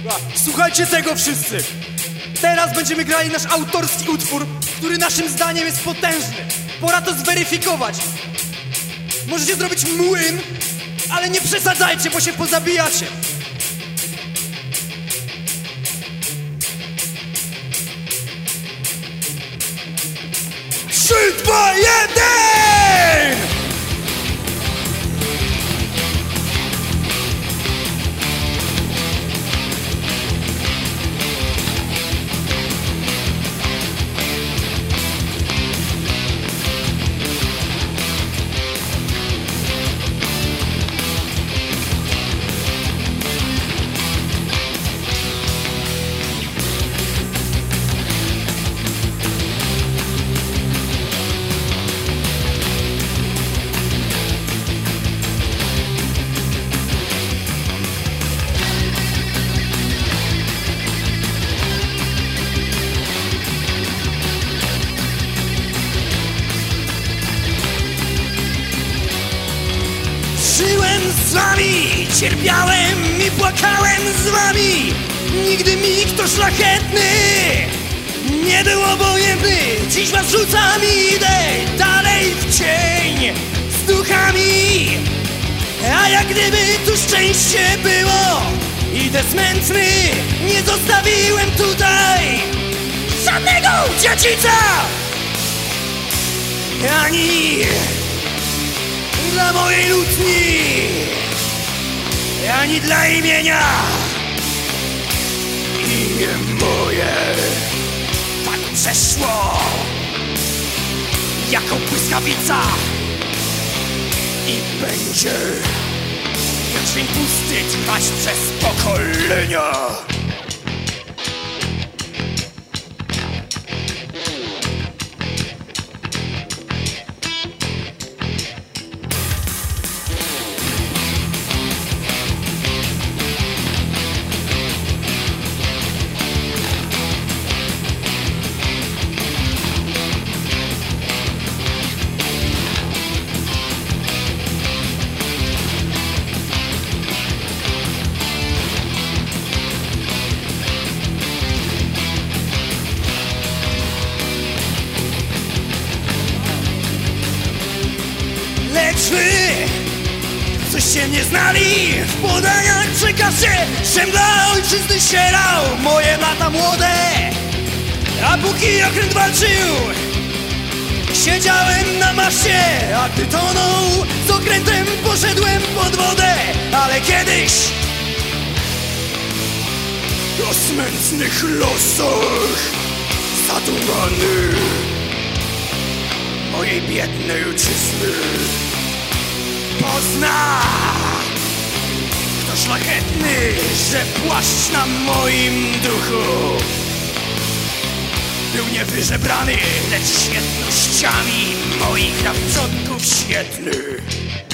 Słuchajcie tego wszyscy! Teraz będziemy grali nasz autorski utwór, który naszym zdaniem jest potężny. Pora to zweryfikować. Możecie zrobić młyn, ale nie przesadzajcie, bo się pozabijacie. 3, 2, 1! Żyłem z wami, cierpiałem i płakałem z wami. Nigdy mi kto szlachetny nie był obojętny. Dziś was rzucam i idę dalej w cień z duchami. A jak gdyby tu szczęście było, idę smętny, nie zostawiłem tutaj żadnego dziecica ani dla mojej lutni, ani dla imienia. Imię moje tak przeszło jako błyskawica i będzie jak dzień pusty trwać przez pokolenia. Lecz wy, coście nie znali, w podaniach przekażcie, żem dla ojczyzny sierał moje lata młode. A póki okręt walczył, siedziałem na maszcie, a gdy tonął, z okrętem poszedłem pod wodę. Ale kiedyś o smętnych losach zadumany mojej biednej ojczyzny pozna kto szlachetny, że płaszcz na moim duchu był nie wyżebrany, lecz świetnościami moich przodków świetnych.